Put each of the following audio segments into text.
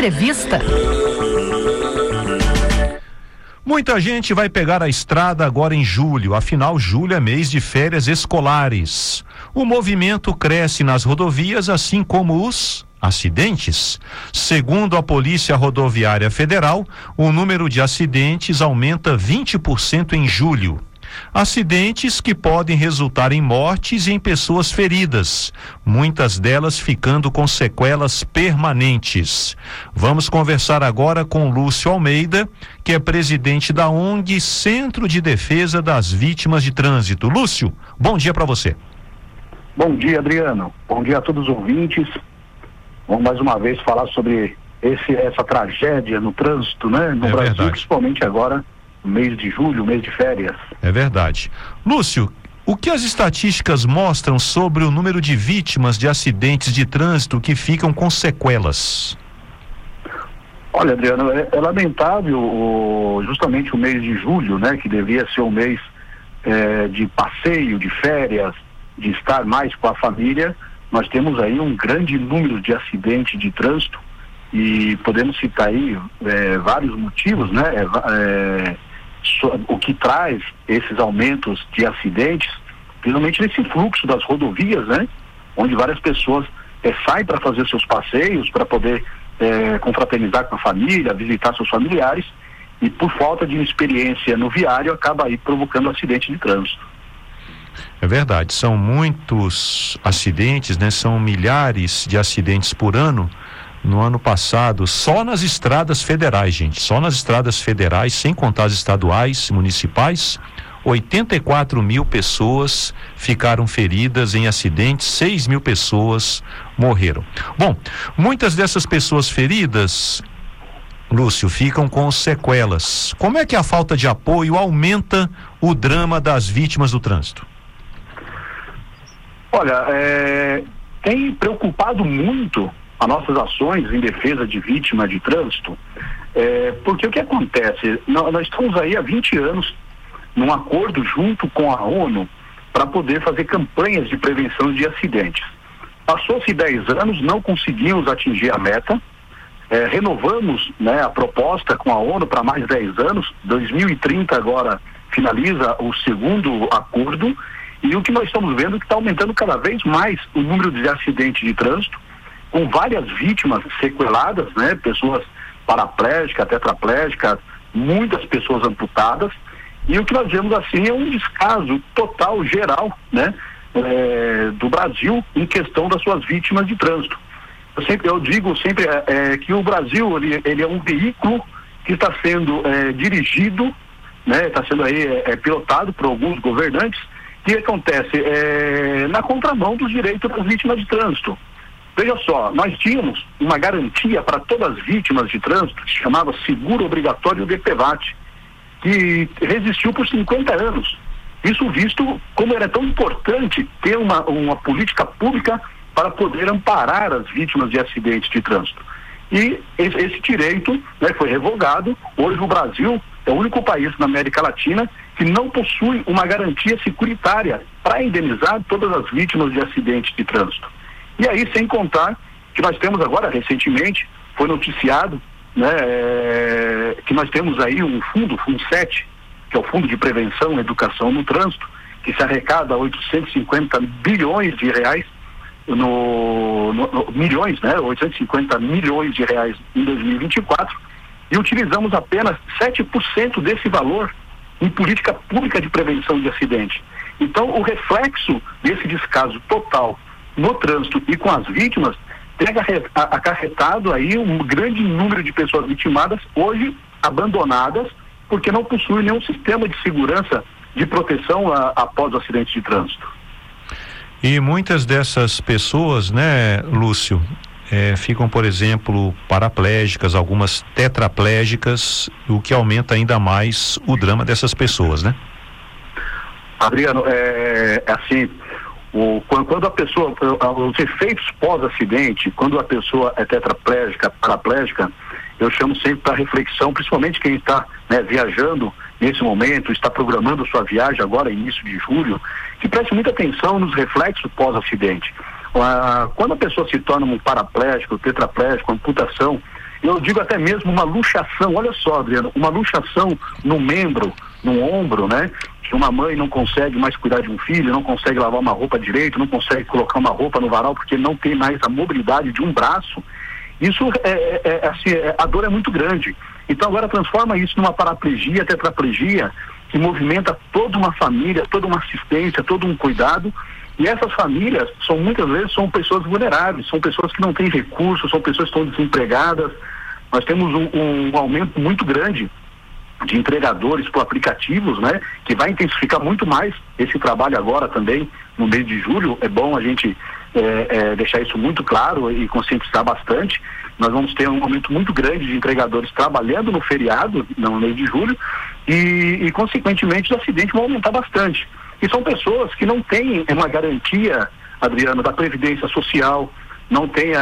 Entrevista. Muita gente vai pegar a estrada agora em julho, afinal julho é mês de férias escolares. O movimento cresce nas rodovias, assim como os acidentes. Segundo a Polícia Rodoviária Federal, o número de acidentes aumenta 20% em julho. Acidentes que podem resultar em mortes e em pessoas feridas, muitas delas ficando com sequelas permanentes. Vamos conversar agora com Lúcio Almeida, que é presidente da ONG Centro de Defesa das Vítimas de Trânsito. Lúcio, bom dia para você. Bom dia, Adriano. Bom dia a todos os ouvintes. Vamos mais uma vez falar sobre essa tragédia no trânsito, né? No Brasil, verdade. Principalmente agora, no mês de julho, mês de férias. É verdade. Lúcio, o que as estatísticas mostram sobre o número de vítimas de acidentes de trânsito que ficam com sequelas? Olha, Adriano, é lamentável justamente o mês de julho, né? Que devia ser um mês de passeio, de férias, de estar mais com a família. Nós temos aí um grande número de acidentes de trânsito e podemos citar aí vários motivos, né? O que traz esses aumentos de acidentes, principalmente nesse fluxo das rodovias, né? Onde várias pessoas saem para fazer seus passeios, para poder confraternizar com a família, visitar seus familiares, e por falta de experiência no viário acaba aí provocando acidente de trânsito. É verdade, são muitos acidentes, né? São milhares de acidentes por ano. No ano passado, só nas estradas federais, gente, só nas estradas federais, sem contar as estaduais, municipais, 84 mil pessoas ficaram feridas em acidentes, 6 mil pessoas morreram. Bom, muitas dessas pessoas feridas, Lúcio, ficam com sequelas. Como é que a falta de apoio aumenta o drama das vítimas do trânsito? Olha, tem preocupado muito as nossas ações em defesa de vítima de trânsito, porque o que acontece? Nós estamos aí há 20 anos num acordo junto com a ONU para poder fazer campanhas de prevenção de acidentes. Passou-se 10 anos, não conseguimos atingir a meta, renovamos, né, a proposta com a ONU para mais 10 anos, 2030 agora finaliza o segundo acordo, e o que nós estamos vendo é que está aumentando cada vez mais o número de acidentes de trânsito, com várias vítimas sequeladas, né? Pessoas paraplégicas, tetraplégicas, muitas pessoas amputadas, e o que nós vemos assim é um descaso total, geral, né? Do Brasil em questão das suas vítimas de trânsito. Eu digo sempre que o Brasil ele é um veículo que está sendo dirigido, né? Está sendo aí pilotado por alguns governantes, que acontece na contramão dos direitos das vítimas de trânsito. Veja só, nós tínhamos uma garantia para todas as vítimas de trânsito que se chamava Seguro Obrigatório DPVAT, que resistiu por 50 anos. Isso visto como era tão importante ter uma política pública para poder amparar as vítimas de acidentes de trânsito. E esse direito, né, foi revogado. Hoje o Brasil é o único país na América Latina que não possui uma garantia securitária para indenizar todas as vítimas de acidentes de trânsito. E aí, sem contar que nós temos agora, recentemente, foi noticiado, né, que nós temos aí um fundo, Fundset, que é o Fundo de Prevenção e Educação no Trânsito, que se arrecada 850 bilhões de reais, milhões, né, 850 milhões de reais em 2024, e utilizamos apenas 7% desse valor em política pública de prevenção de acidente. Então, o reflexo desse descaso total no trânsito e com as vítimas tem acarretado aí um grande número de pessoas vitimadas, hoje abandonadas, porque não possuem nenhum sistema de segurança de proteção após o acidente de trânsito. E muitas dessas pessoas, né, Lúcio, ficam, por exemplo, paraplégicas, algumas tetraplégicas, o que aumenta ainda mais o drama dessas pessoas, né? Adriano, assim, quando a pessoa, os efeitos pós-acidente, quando a pessoa é tetraplégica, paraplégica, eu chamo sempre para reflexão, principalmente quem está, né, viajando nesse momento, está programando sua viagem agora, início de julho, que preste muita atenção nos reflexos pós-acidente. Quando a pessoa se torna um paraplégico, tetraplégico, amputação, eu digo até mesmo uma luxação. Olha só, Adriano, uma luxação no membro, no ombro, né? Que uma mãe não consegue mais cuidar de um filho, não consegue lavar uma roupa direito, não consegue colocar uma roupa no varal porque não tem mais a mobilidade de um braço. Isso a dor é muito grande. Então agora transforma isso numa paraplegia, tetraplegia, que movimenta toda uma família, toda uma assistência, todo um cuidado. E essas famílias muitas vezes são pessoas vulneráveis, são pessoas que não têm recursos, são pessoas que estão desempregadas. Nós temos um aumento muito grande de entregadores por aplicativos, né? Que vai intensificar muito mais esse trabalho agora também, no mês de julho. É bom a gente deixar isso muito claro e conscientizar bastante. Nós vamos ter um aumento muito grande de entregadores trabalhando no feriado, no mês de julho, e consequentemente os acidentes vão aumentar bastante. E são pessoas que não têm uma garantia, Adriano, da Previdência Social, não tem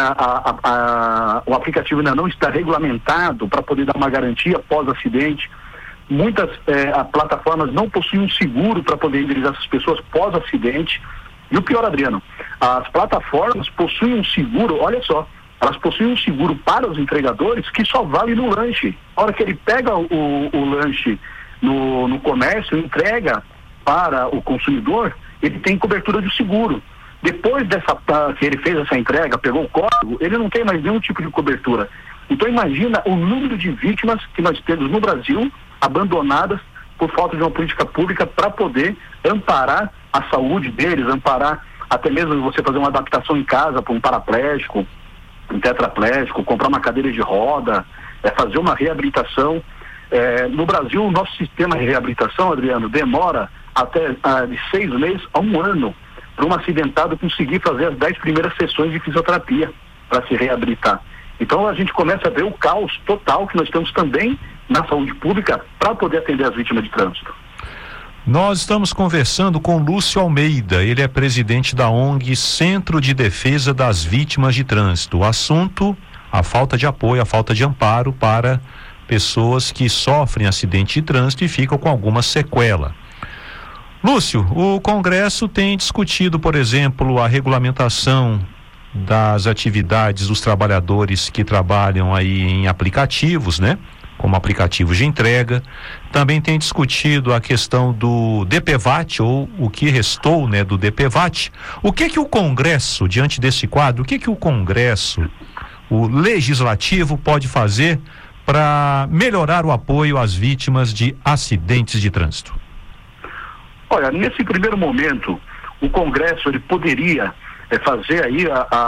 o aplicativo ainda não está regulamentado para poder dar uma garantia pós-acidente. Muitas plataformas não possuem um seguro para poder indenizar essas pessoas pós-acidente. E o pior, Adriano, as plataformas possuem um seguro, olha só, elas possuem um seguro para os entregadores que só vale no lanche. A hora que ele pega o lanche no comércio, entrega para o consumidor, ele tem cobertura de seguro. Depois que ele fez essa entrega, pegou o código, ele não tem mais nenhum tipo de cobertura. Então imagina o número de vítimas que nós temos no Brasil, abandonadas por falta de uma política pública para poder amparar a saúde deles, amparar até mesmo você fazer uma adaptação em casa para um paraplégico, um tetraplégico, comprar uma cadeira de roda, fazer uma reabilitação. No Brasil, o nosso sistema de reabilitação, Adriano, demora até de 6 meses a 1 ano para um acidentado conseguir fazer as 10 primeiras sessões de fisioterapia para se reabilitar. Então a gente começa a ver o caos total que nós temos também na saúde pública para poder atender as vítimas de trânsito. Nós estamos conversando com Lúcio Almeida, ele é presidente da ONG Centro de Defesa das Vítimas de Trânsito. O assunto, a falta de apoio, a falta de amparo para pessoas que sofrem acidente de trânsito e ficam com alguma sequela. Lúcio, o Congresso tem discutido, por exemplo, a regulamentação das atividades dos trabalhadores que trabalham aí em aplicativos, né? Como aplicativos de entrega. Também tem discutido a questão do DPVAT, ou o que restou, né, do DPVAT. O que o Congresso, diante desse quadro, o Congresso, o Legislativo, pode fazer para melhorar o apoio às vítimas de acidentes de trânsito? Olha, nesse primeiro momento, o Congresso ele poderia fazer aí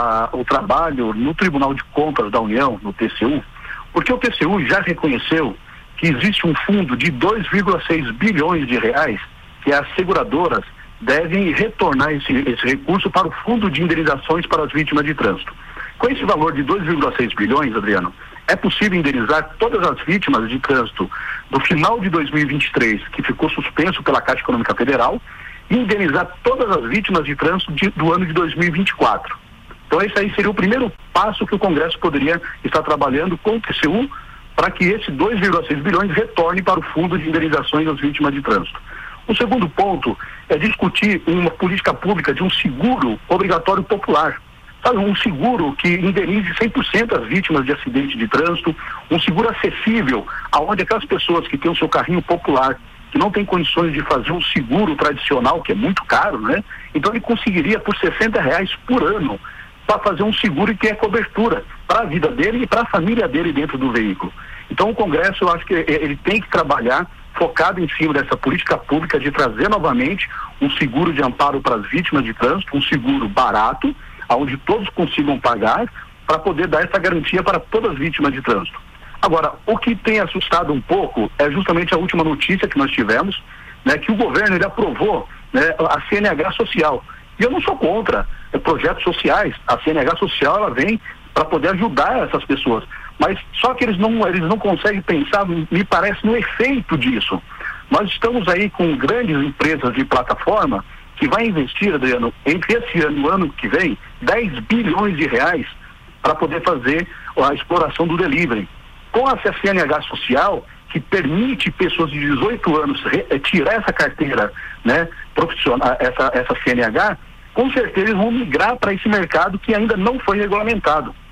o trabalho no Tribunal de Contas da União, no TCU, porque o TCU já reconheceu que existe um fundo de 2,6 bilhões de reais que as seguradoras devem retornar esse recurso para o Fundo de Indenizações para as Vítimas de Trânsito. Com esse valor de 2,6 bilhões, Adriano, é possível indenizar todas as vítimas de trânsito do final de 2023, que ficou suspenso pela Caixa Econômica Federal, e indenizar todas as vítimas de trânsito do ano de 2024. Então esse aí seria o primeiro passo que o Congresso poderia estar trabalhando com o TCU para que esse 2,6 bilhões retorne para o Fundo de Indenizações das Vítimas de Trânsito. O segundo ponto é discutir uma política pública de um seguro obrigatório popular. Sabe, um seguro que indenize 100% as vítimas de acidente de trânsito, um seguro acessível, aonde aquelas pessoas que têm o seu carrinho popular, que não têm condições de fazer um seguro tradicional, que é muito caro, né? Então ele conseguiria por R$60 por ano para fazer um seguro e ter cobertura para a vida dele e para a família dele dentro do veículo. Então o Congresso, eu acho que ele tem que trabalhar focado em cima dessa política pública de trazer novamente um seguro de amparo para as vítimas de trânsito, um seguro barato, onde todos consigam pagar, para poder dar essa garantia para todas as vítimas de trânsito. Agora, o que tem assustado um pouco é justamente a última notícia que nós tivemos, né, que o governo ele aprovou, né, a CNH social. E eu não sou contra projetos sociais. A CNH social ela vem para poder ajudar essas pessoas. Mas só que eles não conseguem pensar, me parece, no efeito disso. Nós estamos aí com grandes empresas de plataforma que vai investir, Adriano, entre esse ano e o ano que vem, 10 bilhões de reais para poder fazer a exploração do delivery. Com a CNH social, que permite pessoas de 18 anos tirar essa carteira, né, profissional, essa CNH, com certeza eles vão migrar para esse mercado que ainda não foi regulamentado.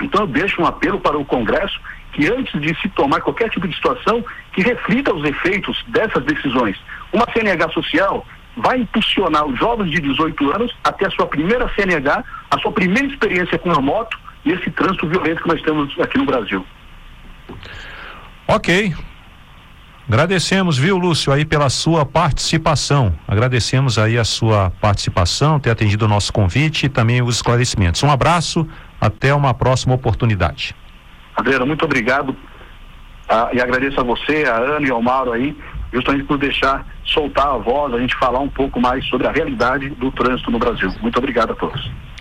Então eu deixo um apelo para o Congresso que antes de se tomar qualquer tipo de situação, que reflita os efeitos dessas decisões. Uma CNH social vai impulsionar os jovens de 18 anos até a sua primeira CNH, a sua primeira experiência com a moto e esse trânsito violento que nós temos aqui no Brasil. Ok. Agradecemos, viu, Lúcio, aí pela sua participação. Agradecemos aí a sua participação, ter atendido o nosso convite e também os esclarecimentos. Um abraço, até uma próxima oportunidade. Adriano, muito obrigado e agradeço a você, a Ana e ao Mauro aí, justamente por deixar soltar a voz, a gente falar um pouco mais sobre a realidade do trânsito no Brasil. Muito obrigado a todos.